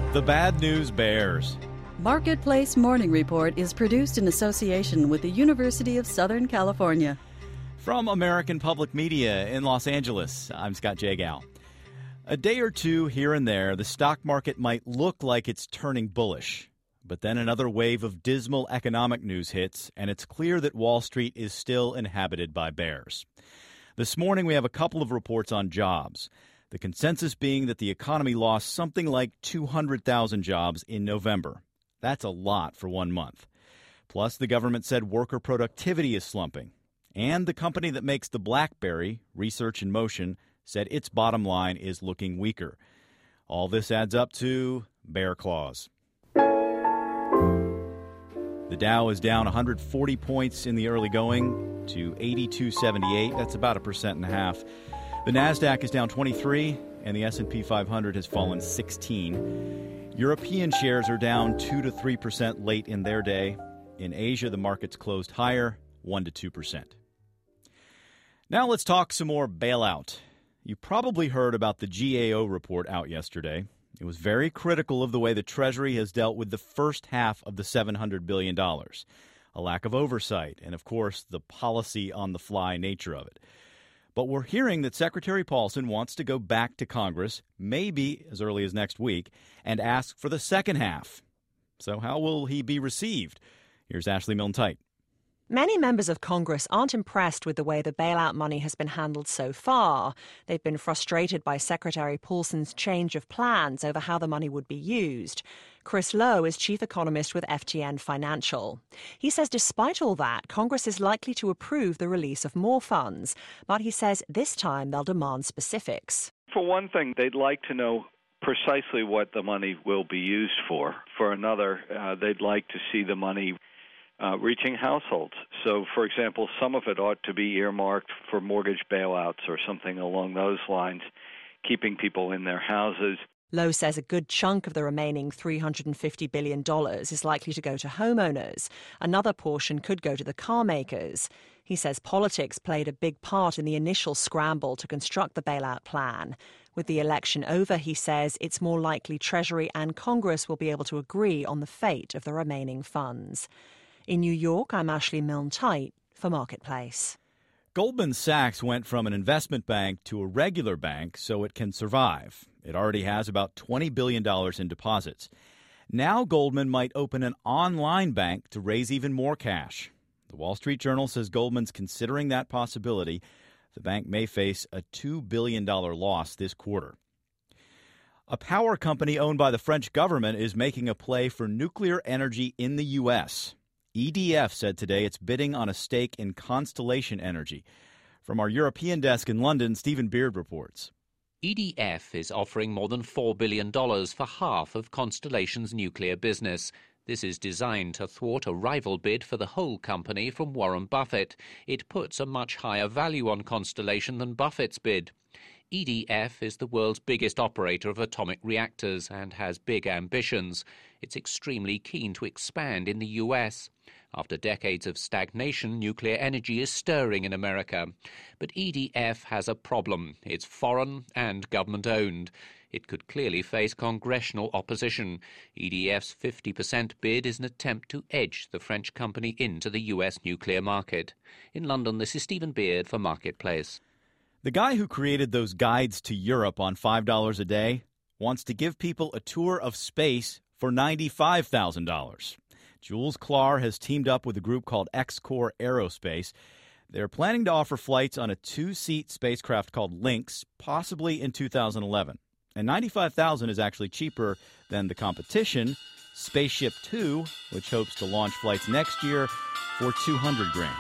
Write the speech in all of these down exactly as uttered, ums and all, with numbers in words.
The Bad News Bears. Marketplace Morning Report is produced in association with the University of Southern California. From American Public Media in Los Angeles, I'm Scott Jagow. A day or two here and there, the stock market might look like it's turning bullish. But then another wave of dismal economic news hits, and it's clear that Wall Street is still inhabited by bears. This morning, we have a couple of reports on jobs. The consensus being that the economy lost something like two hundred thousand jobs in November. That's a lot for one month. Plus, the government said worker productivity is slumping. And the company that makes the BlackBerry, Research in Motion, said its bottom line is looking weaker. All this adds up to bear claws. The Dow is down one hundred forty points in the early going to eighty-two seventy-eight. That's about a percent and a half. The Nasdaq is down twenty-three, and the S and P five hundred has fallen sixteen. European shares are down two to three percent late in their day. In Asia, the markets closed higher, one to two percent. Now let's talk some more bailout. You probably heard about the G A O report out yesterday. It was very critical of the way the Treasury has dealt with the first half of the seven hundred billion dollars. A lack of oversight, and of course, the policy-on-the-fly nature of it. But we're hearing that Secretary Paulson wants to go back to Congress, maybe as early as next week, and ask for the second half. So how will he be received? Here's Ashley Milne-Tite. Many members of Congress aren't impressed with the way the bailout money has been handled so far. They've been frustrated by Secretary Paulson's change of plans over how the money would be used. Chris Lowe is chief economist with F T N Financial. He says despite all that, Congress is likely to approve the release of more funds. But he says this time they'll demand specifics. For one thing, they'd like to know precisely what the money will be used for. For another, uh, they'd like to see the money Uh, reaching households. So, for example, some of it ought to be earmarked for mortgage bailouts or something along those lines, keeping people in their houses. Lowe says a good chunk of the remaining three hundred fifty billion dollars is likely to go to homeowners. Another portion could go to the car makers. He says politics played a big part in the initial scramble to construct the bailout plan. With the election over, he says, it's more likely Treasury and Congress will be able to agree on the fate of the remaining funds. In New York, I'm Ashley Milne-Tite for Marketplace. Goldman Sachs went from an investment bank to a regular bank so it can survive. It already has about twenty billion dollars in deposits. Now Goldman might open an online bank to raise even more cash. The Wall Street Journal says Goldman's considering that possibility. The bank may face a two billion dollars loss this quarter. A power company owned by the French government is making a play for nuclear energy in the U S E D F said today it's bidding on a stake in Constellation Energy. From our European desk in London, Stephen Beard reports. E D F is offering more than four billion dollars for half of Constellation's nuclear business. This is designed to thwart a rival bid for the whole company from Warren Buffett. It puts a much higher value on Constellation than Buffett's bid. E D F is the world's biggest operator of atomic reactors and has big ambitions. It's extremely keen to expand in the U S. After decades of stagnation, nuclear energy is stirring in America. But E D F has a problem. It's foreign and government-owned. It could clearly face congressional opposition. E D F's fifty percent bid is an attempt to edge the French company into the U S nuclear market. In London, this is Stephen Beard for Marketplace. The guy who created those guides to Europe on five dollars a day wants to give people a tour of space for ninety-five thousand dollars. Jules Klar has teamed up with a group called X-Core Aerospace. They're planning to offer flights on a two-seat spacecraft called Lynx, possibly in two thousand eleven. And ninety-five thousand dollars is actually cheaper than the competition, Spaceship Two, which hopes to launch flights next year for two hundred grand.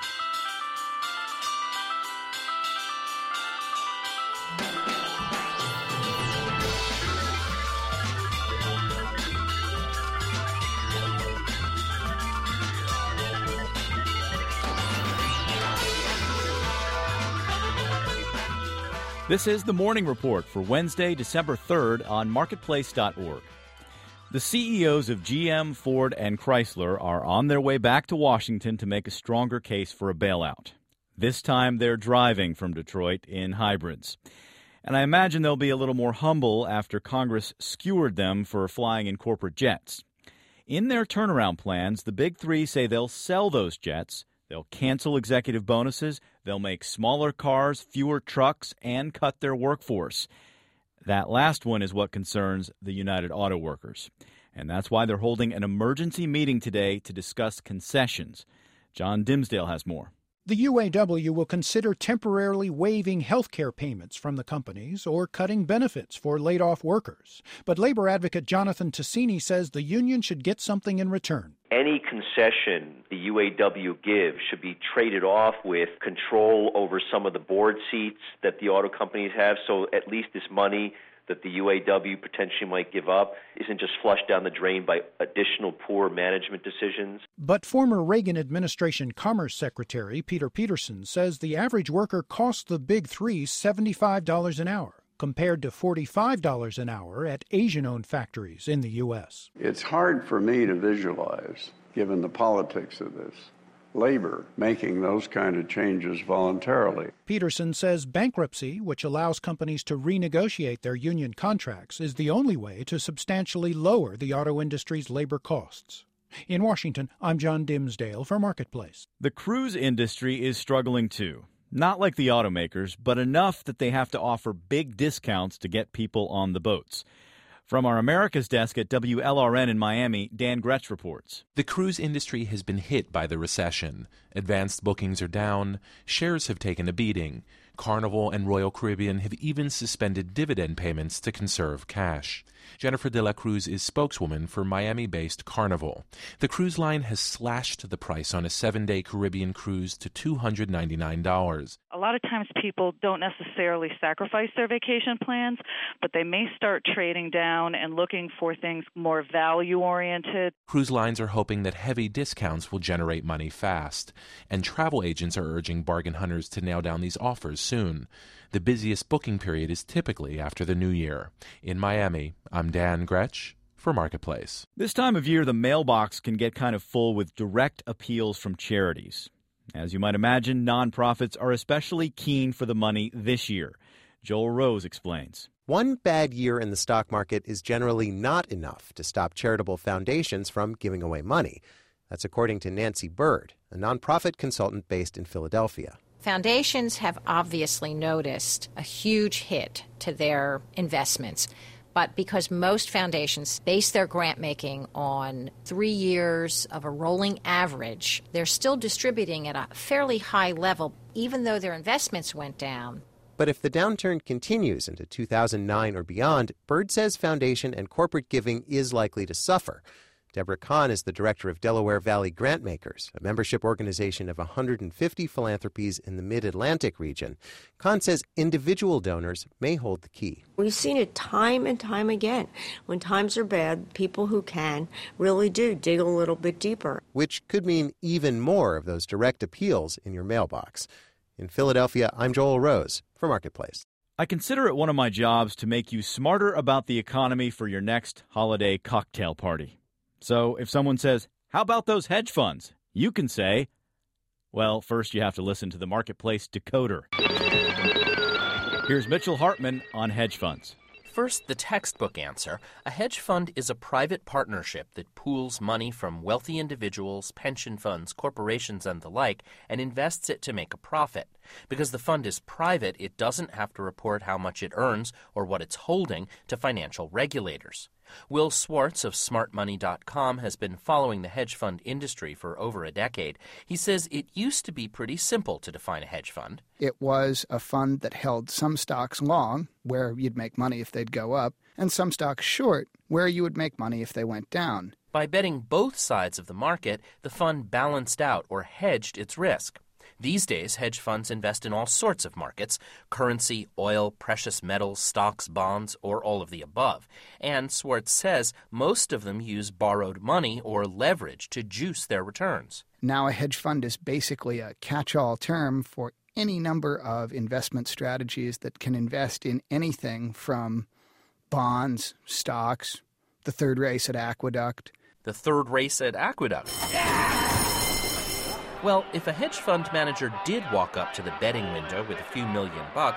This is the Morning Report for Wednesday, December third on marketplace dot org. The C E Os of G M, Ford, and Chrysler are on their way back to Washington to make a stronger case for a bailout. This time they're driving from Detroit in hybrids. And I imagine they'll be a little more humble after Congress skewered them for flying in corporate jets. In their turnaround plans, the big three say they'll sell those jets, they'll cancel executive bonuses, they'll make smaller cars, fewer trucks, and cut their workforce. That last one is what concerns the United Auto Workers. And that's why they're holding an emergency meeting today to discuss concessions. John Dimsdale has more. The U A W will consider temporarily waiving health care payments from the companies or cutting benefits for laid-off workers. But labor advocate Jonathan Tassini says the union should get something in return. Any concession the U A W gives should be traded off with control over some of the board seats that the auto companies have, so at least this money that the U A W potentially might give up isn't just flushed down the drain by additional poor management decisions. But former Reagan administration Commerce Secretary Peter Peterson says the average worker costs the big three seventy-five dollars an hour, compared to forty-five dollars an hour at Asian-owned factories in the U S. It's hard for me to visualize, given the politics of this, labor making those kind of changes voluntarily. Peterson says bankruptcy, which allows companies to renegotiate their union contracts, is the only way to substantially lower the auto industry's labor costs. In Washington, I'm John Dimsdale for Marketplace. The cruise industry is struggling too. Not like the automakers, but enough that they have to offer big discounts to get people on the boats. From our America's desk at W L R N in Miami, Dan Gretsch reports. The cruise industry has been hit by the recession. Advanced bookings are down. Shares have taken a beating. Carnival and Royal Caribbean have even suspended dividend payments to conserve cash. Jennifer de la Cruz is spokeswoman for Miami-based Carnival. The cruise line has slashed the price on a seven-day Caribbean cruise to two hundred ninety-nine dollars. A lot of times people don't necessarily sacrifice their vacation plans, but they may start trading down and looking for things more value-oriented. Cruise lines are hoping that heavy discounts will generate money fast, and travel agents are urging bargain hunters to nail down these offers soon. The busiest booking period is typically after the new year. In Miami, I'm Dan Gretsch for Marketplace. This time of year, the mailbox can get kind of full with direct appeals from charities. As you might imagine, nonprofits are especially keen for the money this year. Joel Rose explains. One bad year in the stock market is generally not enough to stop charitable foundations from giving away money. That's according to Nancy Bird, a nonprofit consultant based in Philadelphia. Foundations have obviously noticed a huge hit to their investments. But because most foundations base their grant making on three years of a rolling average, they're still distributing at a fairly high level, even though their investments went down. But if the downturn continues into two thousand nine or beyond, Bird says foundation and corporate giving is likely to suffer. Deborah Kahn is the director of Delaware Valley Grantmakers, a membership organization of one hundred fifty philanthropies in the mid-Atlantic region. Kahn says individual donors may hold the key. We've seen it time and time again. When times are bad, people who can really do dig a little bit deeper. Which could mean even more of those direct appeals in your mailbox. In Philadelphia, I'm Joel Rose for Marketplace. I consider it one of my jobs to make you smarter about the economy for your next holiday cocktail party. So if someone says, how about those hedge funds? You can say, well, first you have to listen to the Marketplace Decoder. Here's Mitchell Hartman on hedge funds. First, the textbook answer. A hedge fund is a private partnership that pools money from wealthy individuals, pension funds, corporations, and the like, and invests it to make a profit. Because the fund is private, it doesn't have to report how much it earns or what it's holding to financial regulators. Will Swartz of smart money dot com has been following the hedge fund industry for over a decade. He says it used to be pretty simple to define a hedge fund. It was a fund that held some stocks long, where you'd make money if they'd go up, and some stocks short, where you would make money if they went down. By betting both sides of the market, the fund balanced out or hedged its risk. These days, hedge funds invest in all sorts of markets: currency, oil, precious metals, stocks, bonds, or all of the above. And Swartz says most of them use borrowed money or leverage to juice their returns. Now a hedge fund is basically a catch-all term for any number of investment strategies that can invest in anything from bonds, stocks, the third race at Aqueduct. The third race at Aqueduct? Yeah! Well, if a hedge fund manager did walk up to the betting window with a few million bucks,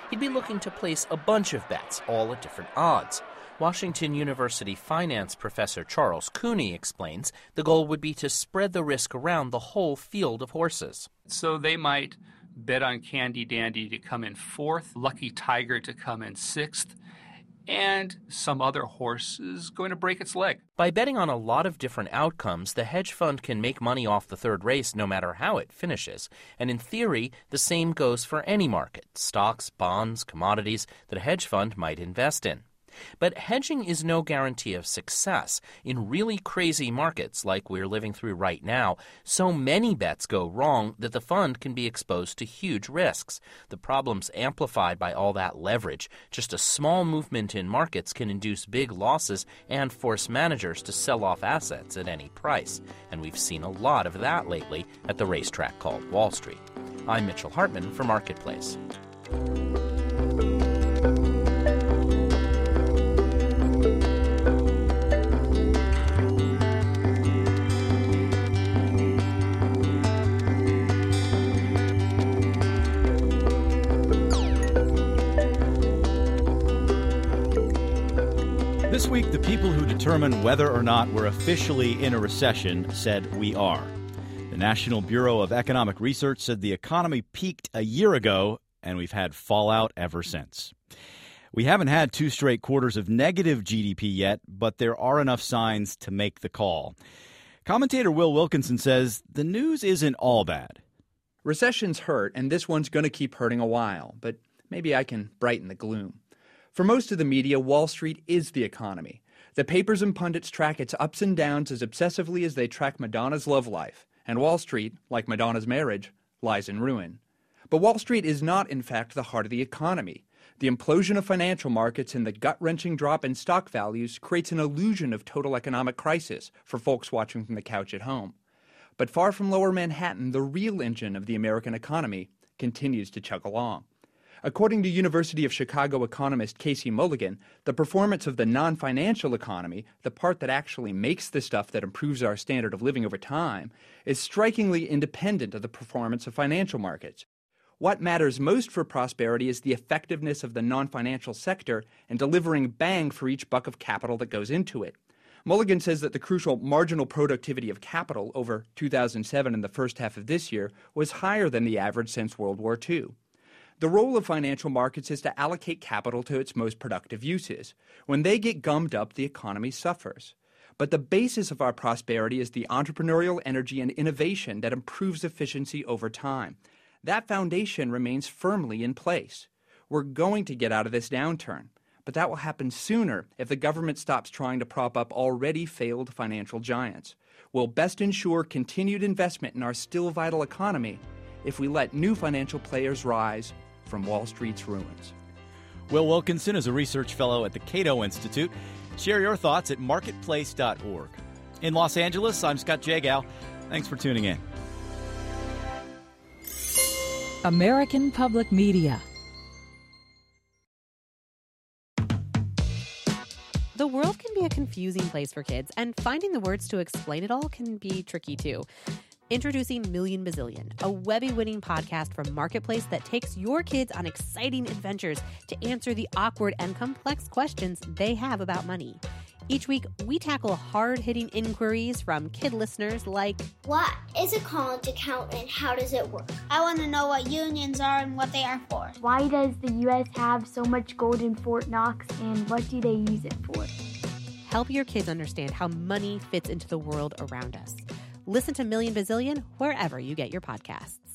He'd be looking to place a bunch of bets, all at different odds. Washington University finance professor Charles Cooney explains the goal would be to spread the risk around the whole field of horses. So they might bet on Candy Dandy to come in fourth, Lucky Tiger to come in sixth, and some other horse is going to break its leg. By betting on a lot of different outcomes, the hedge fund can make money off the third race no matter how it finishes. And in theory, the same goes for any market, stocks, bonds, commodities that a hedge fund might invest in. But hedging is no guarantee of success. In really crazy markets like we're living through right now, so many bets go wrong that the fund can be exposed to huge risks. The problem's amplified by all that leverage. Just a small movement in markets can induce big losses and force managers to sell off assets at any price. And we've seen a lot of that lately at the racetrack called Wall Street. I'm Mitchell Hartman for Marketplace. This week, the people who determine whether or not we're officially in a recession said we are. The National Bureau of Economic Research said the economy peaked a year ago, and we've had fallout ever since. We haven't had two straight quarters of negative G D P yet, but there are enough signs to make the call. Commentator Will Wilkinson says the news isn't all bad. Recessions hurt, and this one's going to keep hurting a while, but maybe I can brighten the gloom. For most of the media, Wall Street is the economy. The papers and pundits track its ups and downs as obsessively as they track Madonna's love life. And Wall Street, like Madonna's marriage, lies in ruin. But Wall Street is not, in fact, the heart of the economy. The implosion of financial markets and the gut-wrenching drop in stock values creates an illusion of total economic crisis for folks watching from the couch at home. But far from Lower Manhattan, the real engine of the American economy continues to chug along. According to University of Chicago economist Casey Mulligan, the performance of the non-financial economy, the part that actually makes the stuff that improves our standard of living over time, is strikingly independent of the performance of financial markets. What matters most for prosperity is the effectiveness of the non-financial sector and delivering bang for each buck of capital that goes into it. Mulligan says that the crucial marginal productivity of capital over two thousand seven and the first half of this year was higher than the average since World War Two. The role of financial markets is to allocate capital to its most productive uses. When they get gummed up, the economy suffers. But the basis of our prosperity is the entrepreneurial energy and innovation that improves efficiency over time. That foundation remains firmly in place. We're going to get out of this downturn, but that will happen sooner if the government stops trying to prop up already failed financial giants. We'll best ensure continued investment in our still vital economy if we let new financial players rise from Wall Street's ruins. Will Wilkinson is a research fellow at the Cato Institute. Share your thoughts at marketplace dot org. In Los Angeles, I'm Scott Jagow. Thanks for tuning in. American Public Media. The world can be a confusing place for kids, and finding the words to explain it all can be tricky too. Introducing Million Bazillion, a Webby-winning podcast from Marketplace that takes your kids on exciting adventures to answer the awkward and complex questions they have about money. Each week, we tackle hard-hitting inquiries from kid listeners like, what is a college account and how does it work? I want to know what unions are and what they are for. Why does the U S have so much gold in Fort Knox and what do they use it for? Help your kids understand how money fits into the world around us. Listen to Million Bazillion wherever you get your podcasts.